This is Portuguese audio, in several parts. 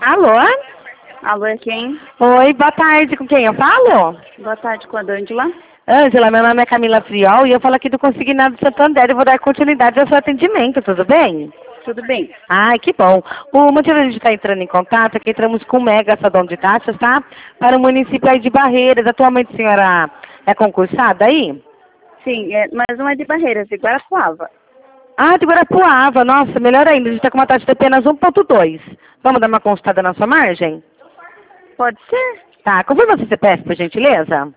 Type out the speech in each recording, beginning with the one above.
Alô? Alô, é quem? Oi, boa tarde. Com quem eu falo? Boa tarde, com a Dândila. Ângela, meu nome é Camila Friol e eu falo aqui do Consignado Santander e vou dar continuidade ao seu atendimento, tudo bem? Tudo bem? Ai, que bom. O motivo de a gente estar entrando em contato é que entramos com o Mega Sadão de Taxas, tá? Para o município aí de Barreiras. Atualmente a senhora é concursada aí? Sim, mas não é de Barreiras, de Guarapuava. Ah, de Guarapuava. Nossa, melhor ainda. A gente está com uma taxa de apenas 1,2. Vamos dar uma consultada na sua margem? Pode ser? Tá. Confirma seu CPF, por gentileza.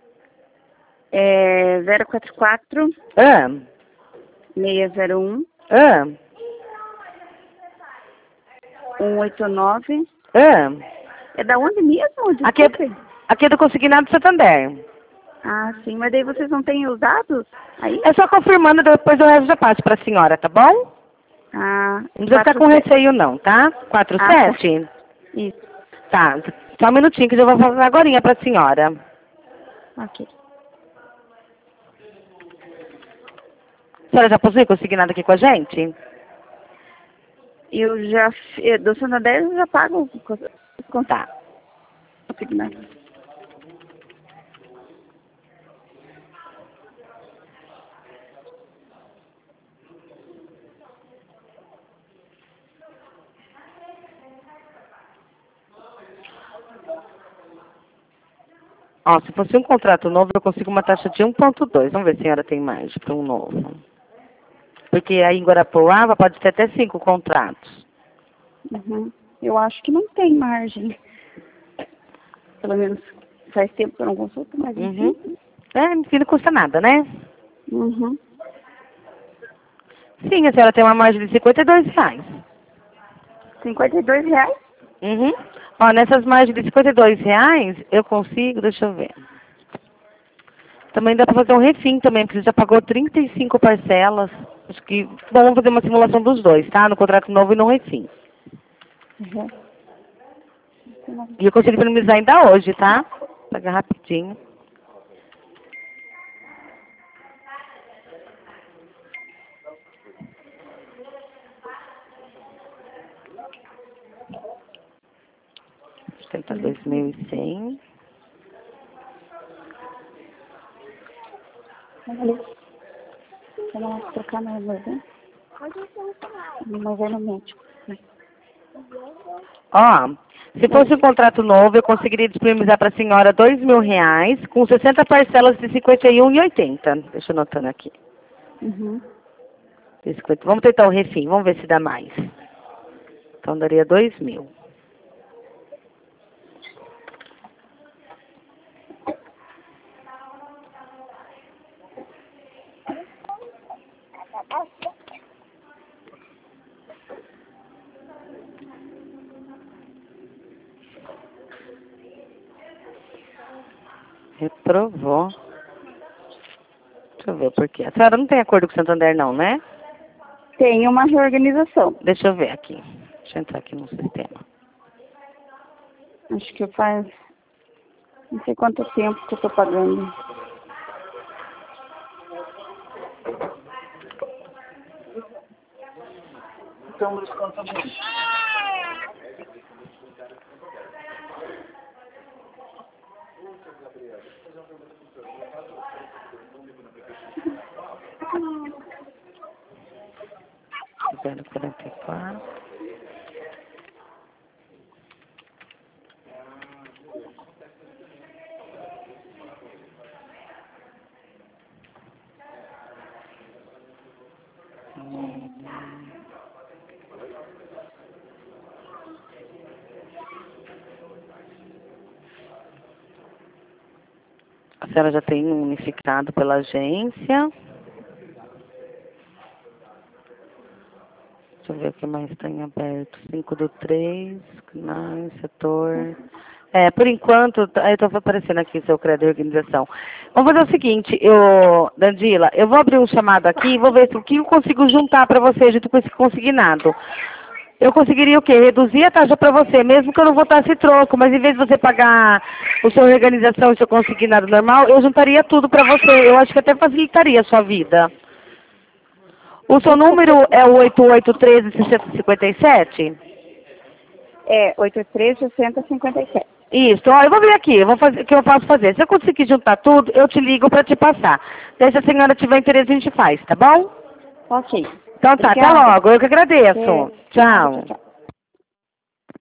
É 044 Ah, 601 ah, 189. ah. É da onde mesmo? Aqui é, Desculpe. aqui é do Consignado Santander. Ah, sim, mas daí vocês não têm os dados aí? É só confirmando, depois o resto já passo para a senhora, tá bom? Ah, Não precisa ficar com 47. receio não, tá? Ah, tá. 47? Isso, Tá. Só um minutinho que eu já vou falar agorinha para a senhora. ok. A senhora já possui consignado aqui com a gente? Eu já, do Santander eu já pago o contato. Ó, se fosse um contrato novo, eu consigo uma taxa de 1,2. Vamos ver se a senhora tem mais para um novo. Porque aí em Guarapuava pode ter até 5 contratos. Uhum. Eu acho que não tem margem. Pelo menos faz tempo que eu não consulto, mas enfim. É, enfim, não custa nada, né? Uhum. Sim, a senhora tem uma margem de R$ 52. R$ 52? Uhum. Ó, nessas margens de R$ 52, eu consigo, deixa eu ver. Também dá para fazer um refim também, porque você já pagou 35 parcelas. Acho que vamos fazer uma simulação dos dois, tá? No contrato novo e no refim. Uhum. E eu consigo economizar ainda hoje, tá? Pagar rapidinho. Tentar 2.100. Vamos lá trocar na reserva. Mas é no médico. Ó, se fosse um contrato novo, eu conseguiria disponibilizar para a senhora R$ 2.000, com 60 parcelas de 51,80. Deixa eu anotando aqui. Uhum. Vamos tentar o refim, vamos ver se dá mais. Então daria 2.000. Reprovou. Deixa eu ver por quê. A senhora não tem acordo com o Santander não, né? Tem uma reorganização. Deixa eu ver aqui. Deixa eu entrar aqui no sistema. Acho que faz não sei quanto tempo que eu tô pagando. Então, desconta muito. Zero 44. A senhora já tem unificado pela agência. Deixa eu ver o que mais tem aberto. 5/3, canais, setor. É, por enquanto, eu estou aparecendo aqui seu crédito de organização. Vamos fazer o seguinte, Dandila, eu vou abrir um chamado aqui e vou ver o que eu consigo juntar para você junto com esse consignado. Eu conseguiria o quê? Reduzir a taxa para você, mesmo que eu não votasse troco, mas em vez de você pagar o seu organização e seu consignado normal, eu juntaria tudo para você. Eu acho que até facilitaria a sua vida. O seu número é o 8813-657? É, 836057. Isso, ó, eu vou ver aqui, eu vou fazer, o que eu posso fazer. Se eu conseguir juntar tudo, eu te ligo para te passar. Daí, se a senhora tiver interesse, a gente faz, tá bom? Ok. Então tá, até Obrigada. logo. Eu que agradeço. É, Tchau. tchau.